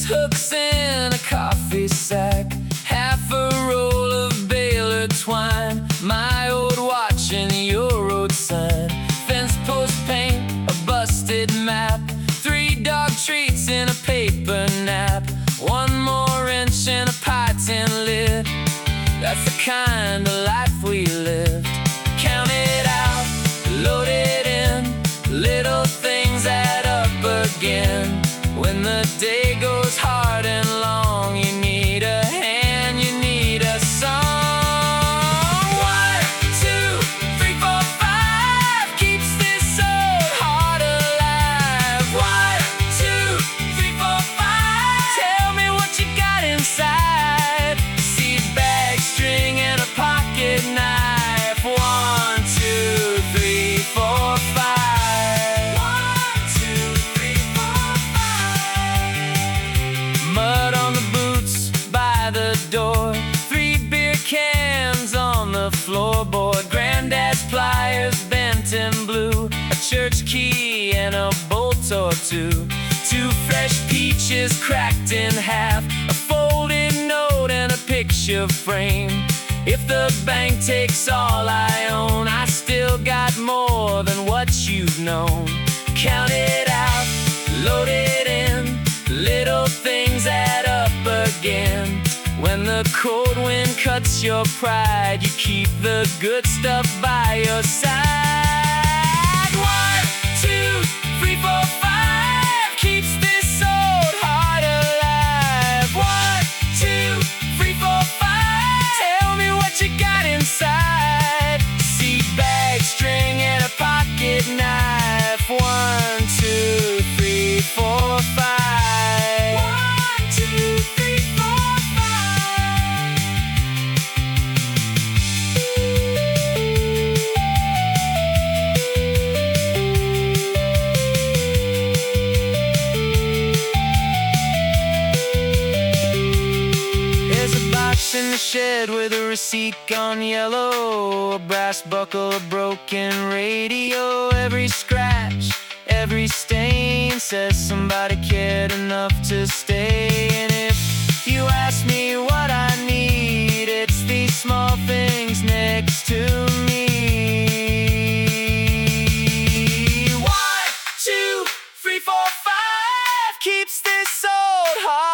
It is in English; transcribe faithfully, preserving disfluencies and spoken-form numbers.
Six hooks in a coffee sack, half a roll of Baylor twine, my old watch and your road sign, fence post paint, a busted map, three dog treats in a paper nap, one more wrench and a pie tin lid. That's the kind of life we lived. Count it out, load it in, little things add up again. When the day goes hard and long, you need a hand, you need a song. One, two, three, four, five keeps this old heart alive. One, two, three, four, five. Tell me what you got inside. Seed bag, string, and a pocket knife. One, two, three, four, five. One, two, three, four, five. Mud on the boots by the door, three beer cans on the floorboard, granddad's pliers bent in blue, a church key and a bolt or two, two fresh peaches cracked in half, a folded note and a picture frame. If the bank takes all I own, I still got more than what you've known. Count it out, load it in, little things add up again. When the cold wind cuts your pride, you keep the good stuff by your side. One, two, three, four, five keeps this old heart alive. One, two, three, four, five. Tell me what you got inside. Seed bag, string, and a pocket knife. One, two, three, four, five. One, two, three, four, five. There's a box in the shed with a receipt gone yellow, a brass buckle, a broken radio. Every scratch, every stain says somebody cared enough to stay. And if you ask me what I need, it's these small things next to me. One, two, three, four, five keeps this old heart